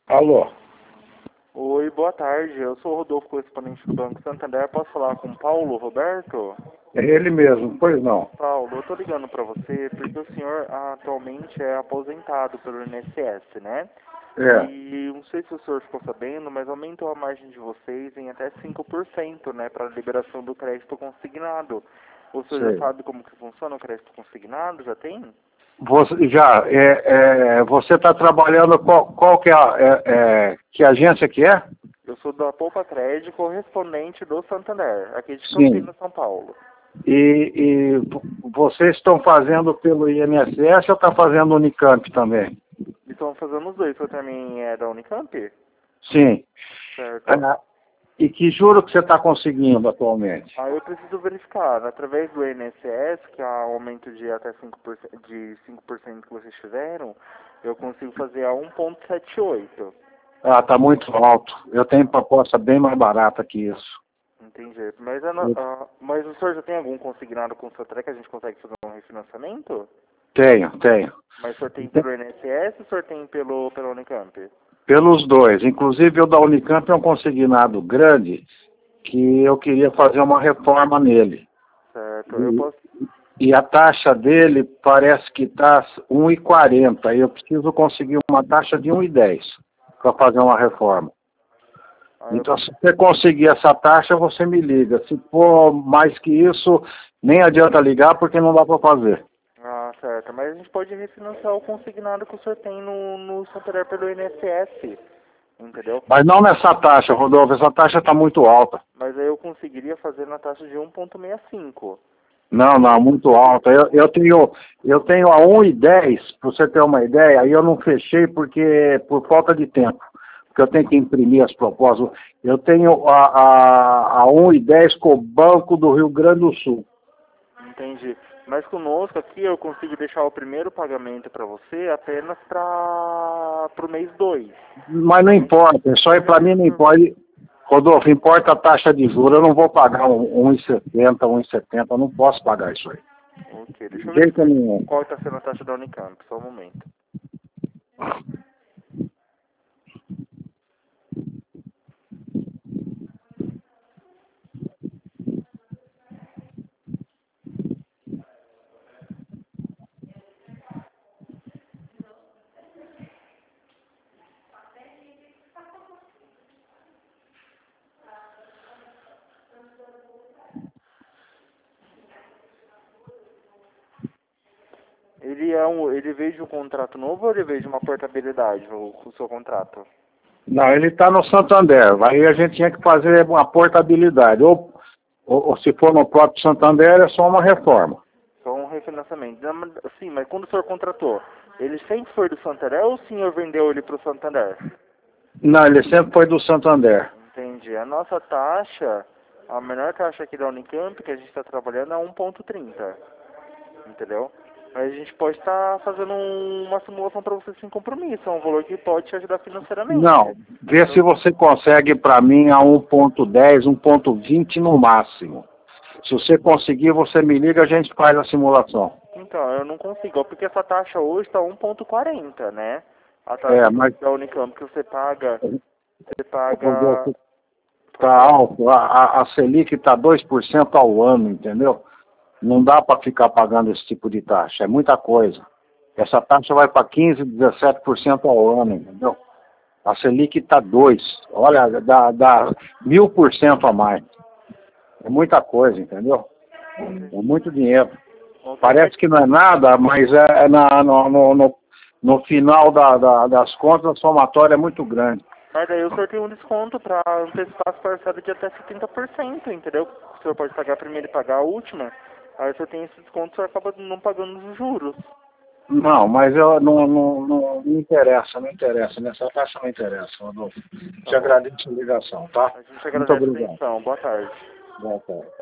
Alô? Oi, boa tarde. Eu sou o Rodolfo, correspondente do Banco Santander. Posso falar com o Paulo Roberto? É ele mesmo, pois não. Paulo, eu tô ligando para você porque o senhor atualmente é aposentado pelo INSS, né? É, E não sei se o senhor ficou sabendo, mas aumentou a margem de vocês em até 5%, né, para a liberação do crédito consignado. O senhor já sei. sabe como que funciona o crédito consignado? Já tem? Você está trabalhando, qual que é, que agência que é? Eu sou da Poupa Crédito, correspondente do Santander, aqui de Sim. Campinas, São Paulo. Vocês estão fazendo pelo INSS ou está fazendo Unicamp também? Estão fazendo os dois. O senhor também é da Unicamp? Sim. Certo. Ah, e que juro que você está conseguindo atualmente? Eu preciso verificar, através do INSS, que há aumento de até 5%, de 5% que vocês fizeram, eu consigo fazer a 1,78. Ah, está muito alto. Eu tenho proposta bem mais barata que isso. Entendi. Mas, Eu mas o senhor já tem algum consignado com o Sotran que a gente consegue fazer um refinanciamento? tenho. Mas o senhor tem pelo INSS ou o senhor tem pela Unicamp? Pelos dois. Inclusive, o da Unicamp é um consignado grande que eu queria fazer uma reforma nele. Certo. Eu E, posso... e a taxa dele parece que está 1,40. E eu preciso conseguir uma taxa de 1,10 para fazer uma reforma. eu Então, se você conseguir essa taxa, você me liga. Se for mais que isso, nem adianta ligar porque não dá para fazer. Certo. Mas a gente pode refinanciar o consignado que o senhor tem no Santander pelo INSS, entendeu? Mas não nessa taxa, Rodolfo. Essa taxa está muito alta. Mas aí eu conseguiria fazer na taxa de 1,65. Não, muito alta. Eu tenho a 1,10, para você ter uma ideia, aí eu não fechei porque por falta de tempo, porque eu tenho que imprimir as propostas. Eu tenho a 1,10 com o Banco do Rio Grande do Sul. Entendi. Mas conosco aqui eu consigo deixar o primeiro pagamento para você apenas para o mês 2. Mas não importa, isso aí para mim não importa. Rodolfo, importa a taxa de juros, eu não vou pagar 1,70, 1,70, eu não posso pagar isso aí. Ok, deixa De eu jeito verificar nenhum. qual está sendo a taxa da Unicamp, só um momento. Ele veio de um contrato novo ou ele veio de uma portabilidade, o seu contrato? Não, ele está no Santander. Aí a gente tinha que fazer uma portabilidade. Ou se for no próprio Santander, é só uma reforma. Só um refinanciamento. Sim, mas quando o senhor contratou, ele sempre foi do Santander ou o senhor vendeu ele para o Santander? Não, ele sempre foi do Santander. Entendi. A nossa taxa, a menor taxa aqui da Unicamp que a gente está trabalhando é 1,30. Entendeu? Mas a gente pode estar fazendo uma simulação para você sem compromisso. É um valor que pode te ajudar financeiramente. Não, vê se você consegue para mim a 1,10, 1,20 no máximo. Se você conseguir, você me liga, a gente faz a simulação. Então, eu não consigo, porque essa taxa hoje está 1,40, né? A taxa É, mas da Unicamp que você paga, Rodolfo, pode está falar. alto, a Selic está 2% ao ano, entendeu? Não dá para ficar pagando esse tipo de taxa, é muita coisa. Essa taxa vai para 15, 17% ao ano, entendeu? A Selic está 2%. Olha, dá 1000% a mais. É muita coisa, entendeu? É muito dinheiro. Ok, mas, Parece que não é nada, mas no final das contas, a somatória é muito grande. mas daí o senhor tem um desconto para antecipar as parcelas de até 70%, entendeu? O senhor pode pagar a primeira e pagar a última. Aí o senhor tem esse desconto, o senhor acaba não pagando os juros. Não, mas eu não interessa, não interessa. Nessa taxa não interessa, Rodolfo. Tá Te bom. agradeço a ligação, tá? A gente Muito agradece a obrigado. atenção. Boa tarde. Boa tarde.